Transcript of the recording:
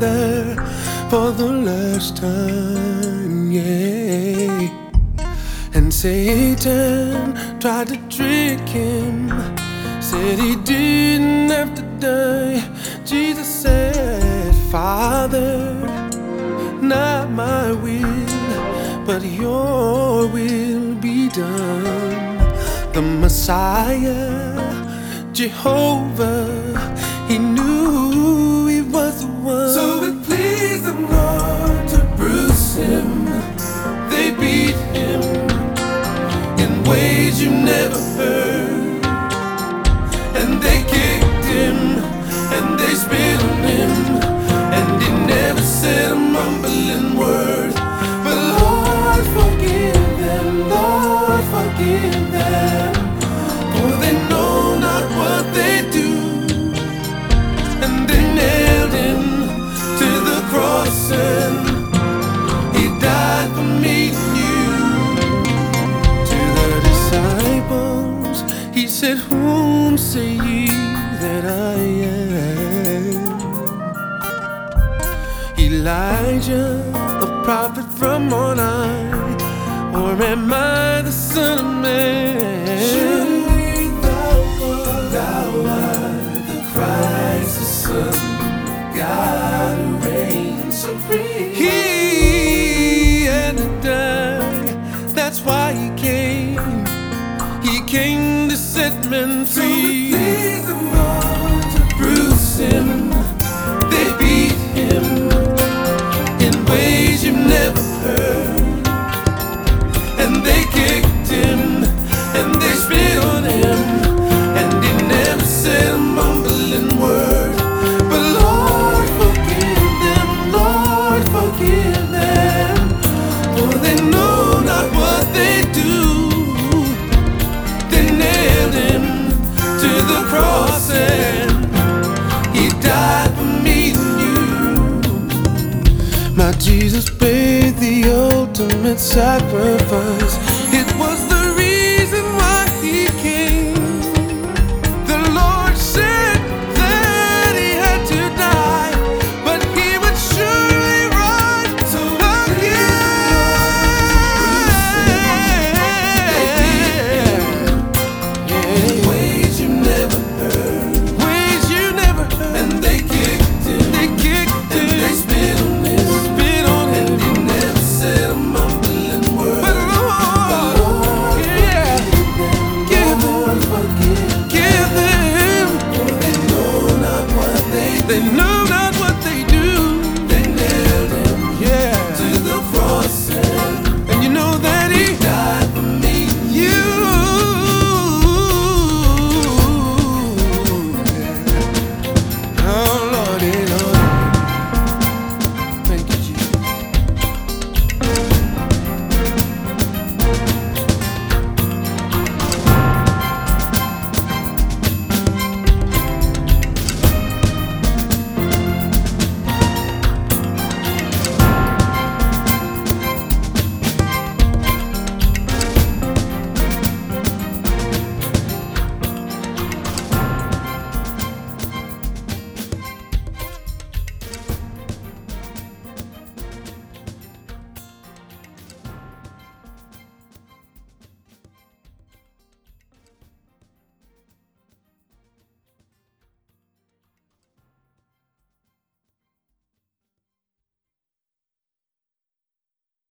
Father for the last time, yeah. And Satan tried to trick him, said he didn't have to die. Jesus said, Father, not my will, but your will be done. The Messiah, Jehovah, he knew he was the one. So it pleased them, Lord, to bruise him. They beat him in ways you never heard, and they kicked him and they spit on him, and he never said a mumbling word. But Lord, forgive them, Lord, forgive them, for they know not what they do. And they nailed him to the cross, and he died for me and you. To the disciples he said, whom say ye that I am? Elijah, a prophet from on high, or am I the Son of Man? Surely thou art the Christ, the Son of God, who reigns supreme. He had to die, that's why he came. He came to set men free. So it pleased the Lord to bruise him. They beat him in ways you've never heard, and they kicked him and they spit on him, and he never said a mumbling word. But Lord, forgive them, Lord, forgive them, for they know not what they do. They nailed him to the cross, and he died for me and you. My Jesus paid the ultimate sacrifice.